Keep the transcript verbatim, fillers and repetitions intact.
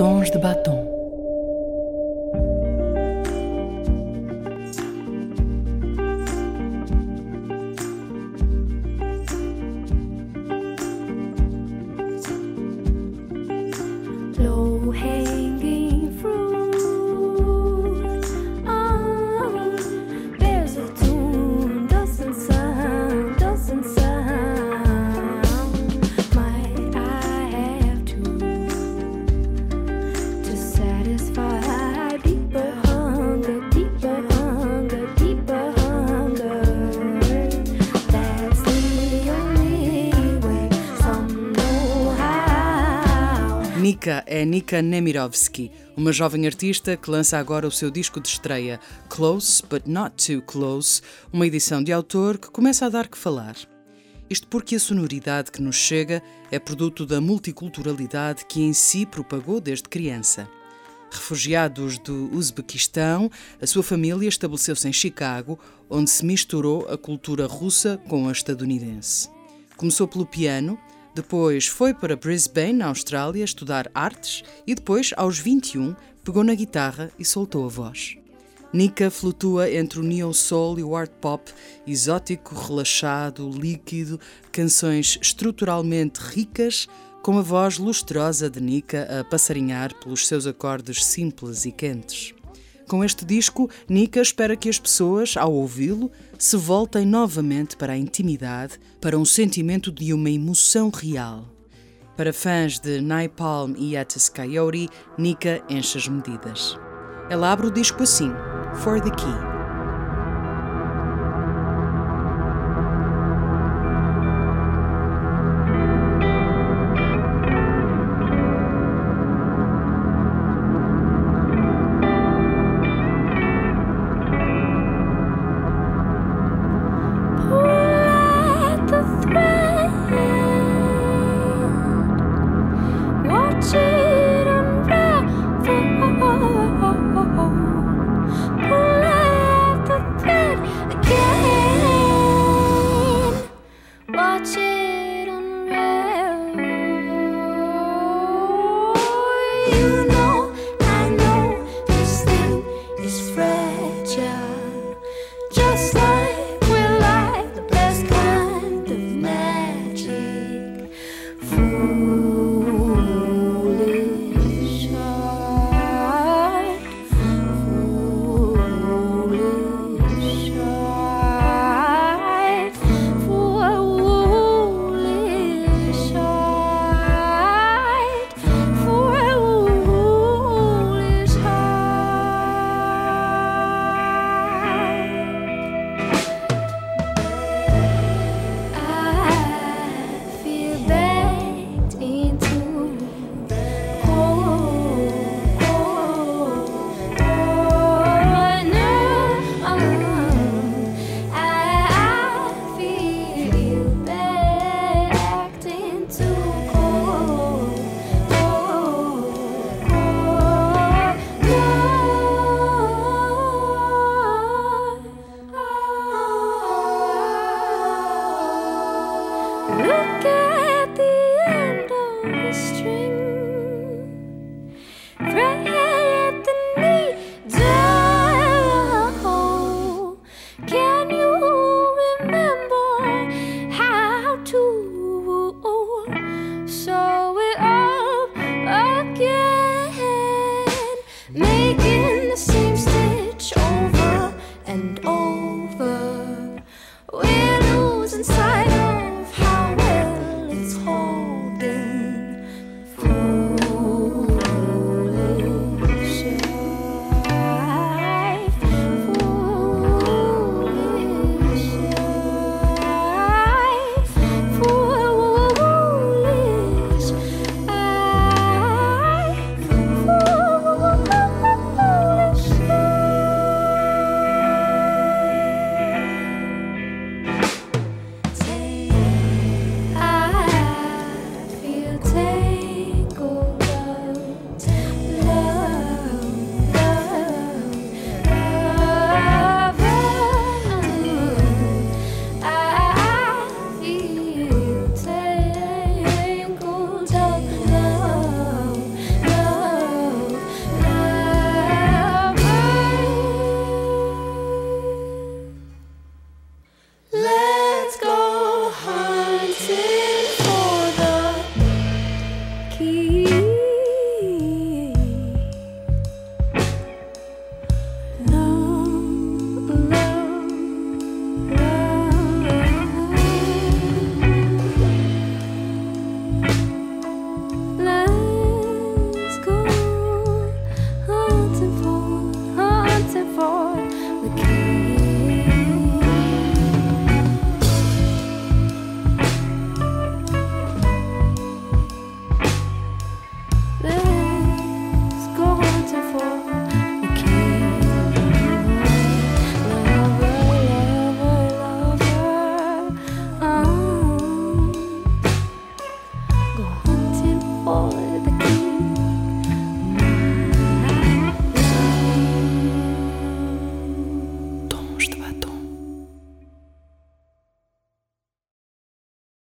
Tons de batom. Low-hanging fruit. Oh, there's a tune doesn't sound, doesn't sound. Might I have to to satisfy deeper hunger, deeper hunger, deeper hunger. That's the only way. Some know how. Nika é Nika Nemirovsky, uma jovem artista que lança agora o seu disco de estreia, Close But Not Too Close, uma edição de autor que começa a dar que falar. Isto porque a sonoridade que nos chega é produto da multiculturalidade que em si propagou desde criança. Refugiados do Uzbequistão, a sua família estabeleceu-se em Chicago, onde se misturou a cultura russa com a estadunidense. Começou pelo piano, depois foi para Brisbane, na Austrália, estudar artes e depois, aos vinte e um, pegou na guitarra e soltou a voz. Nika flutua entre o neo-soul e o art pop, exótico, relaxado, líquido, canções estruturalmente ricas, com a voz lustrosa de Nika a passarinhar pelos seus acordes simples e quentes. Com este disco, Nika espera que as pessoas, ao ouvi-lo, se voltem novamente para a intimidade, para um sentimento de uma emoção real. Para fãs de Napalm e Atis Coyote, Nika enche as medidas. Ela abre o disco assim, For the Key.